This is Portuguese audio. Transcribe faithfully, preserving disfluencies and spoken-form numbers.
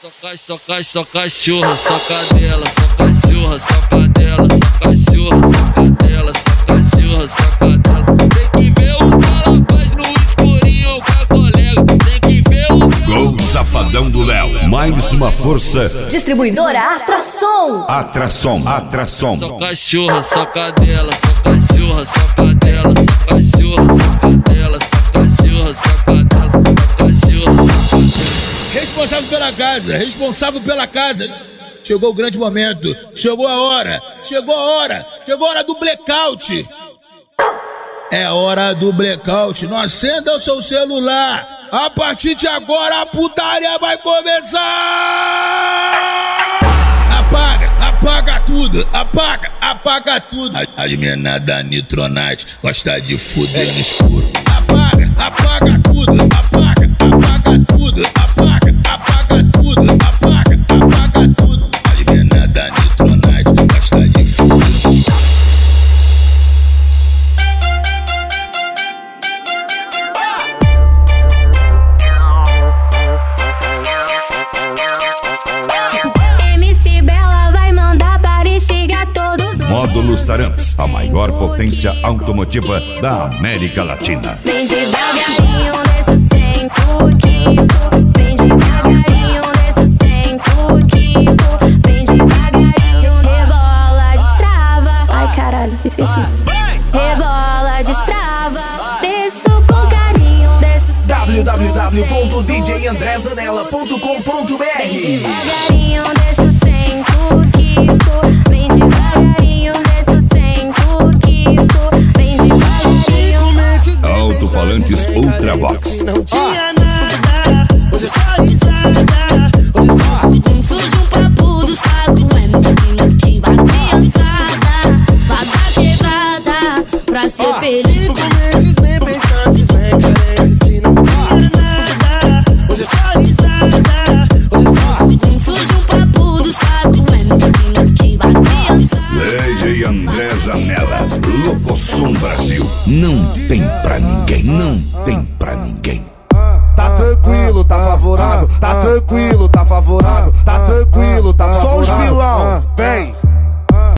Só cachorra, só cadela, só cachorra, só cadela, só cachorra, só cadela, só cachorra, só cadela. Tem que ver o que ela faz no escurinho com a colega. Tem que ver o que Gol Safadão do Léo. Mais uma força. Distribuidora Atrasom. Atrasom, Atrasom. Só cachorra, só cadela, só cachorra, só cadela, só cachorra, só cadela, só cachorra, só cadela, só cachorra, só cadela. Responsável pela casa, responsável pela casa. Chegou o grande momento, chegou a hora, chegou a hora, chegou a hora do blackout. É hora do blackout, não acenda o seu celular. A partir de agora a putaria vai começar. Apaga, apaga tudo, apaga, apaga tudo. A, a menina da Nitronite gosta de fuder no escuro. Apaga, apaga tudo, apaga, apaga tudo, apaga, apaga tudo, apaga, apaga tudo. A menina da Nitronite gosta de fuder no escuro. Módulos Taramps, a maior potência automotiva da América Latina. Vem devagarinho nesse sem cuquinho. Vem devagarinho nesse sem cuquinho. Vem devagarinho, rebola, destrava. Ai caralho, esqueci. Rebola, destrava. Desço com carinho, desço sem w w w ponto d j andré zanella ponto com ponto b r. Vem devagarinho desço sem cuquinho. Vem devagarinho desço sem cuquinho. Vem devagarinho. Alto-falantes Ultravox. Não tinha nada, hoje é só risada. Hoje é só confuso, um papo dos quatro é muito motiva a criançada. Vaga quebrada pra ser oh, feliz. Cinco mentes bem pensantes, bem carentes que não tinha nada. Hoje é só risada. Hoje é só confuso, um papo dos quatro é muito motiva a criançada. D J André Zanella, Locosom Brasil. Não tem pra ninguém, não tem pra ninguém. Tá tranquilo, tá favorável, tá tranquilo.